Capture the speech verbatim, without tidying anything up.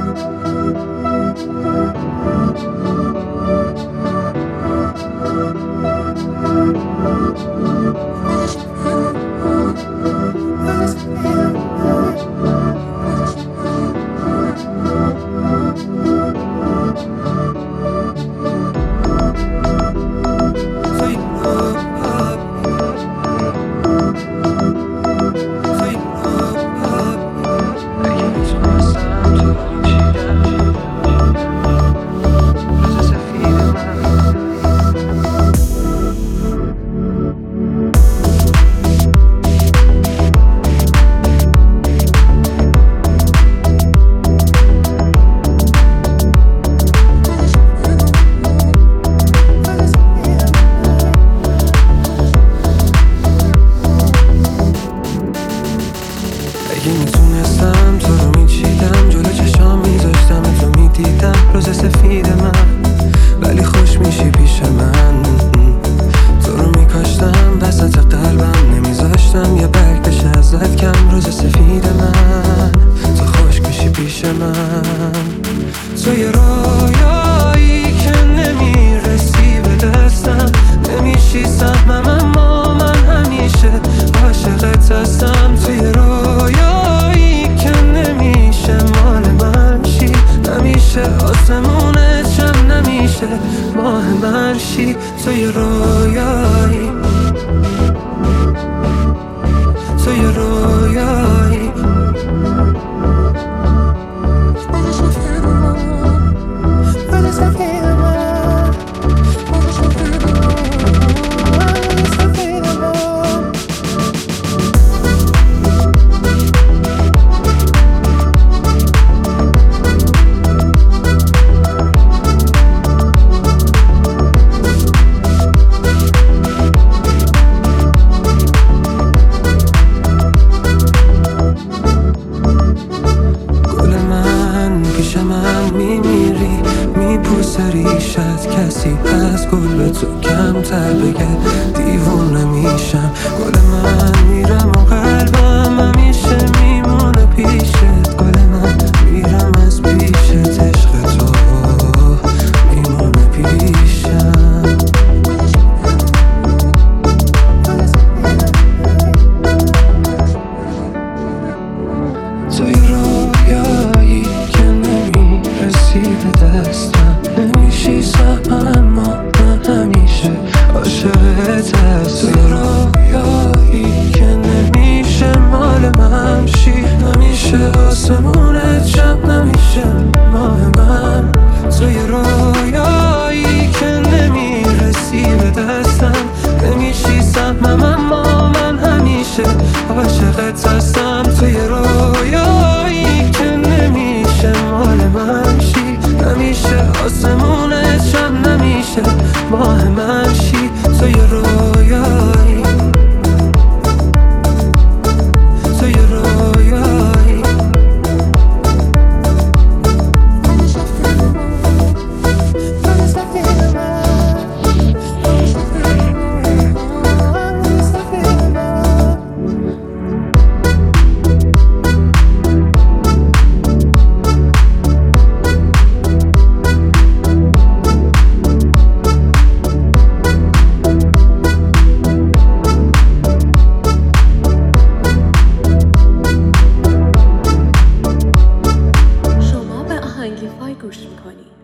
اگه میتونستم تو رو میچیدم، جلو چشام میذاشتم تو میدیدم روز سفید من، ولی خوش میشی پیش من. تو رو میکاشتم وسط قلبم، نمیذاشتم یه برگ بشه ازت کم. روز سفید من، تو خوش میشی پیش من. تو یه رویایی که نمیرسی به دستم، نمیشی سهمم اما من همیشه عاشقت هستم. تو یه رویایی که نمیشه مال من شی، نمیشه آسمونه چم، نمیشه ماه من شی. تو یه رویایی، تو یه رویایی. میمیری میپوسه ریشت، کسی از گل به تو کمتر بگه دیوونه میشم. گل من میرم و قلبم همیشه میمونه پیشت. گل من میرم از پیشت، عشق تو میمونه پیشم. تو یه رویایی که نمیرسی به دستم، نمیشی سهمم اما من همیشه عاشقت هستم. تو یه رویایی که نمیشه مال من شی، نمیشه آسمونت شب، نمیشه ماه من. تو یه رویایی که نمیرسی به دستم، نمیشی سهمم اما من همیشه عاشقت هستم. تو یه رویایی که نمیشه مال من شی، نمیشه آسمونت شب، نمیشه ماه من شی. تو یه رویایی، تو یه رویایی. گوش میکنی.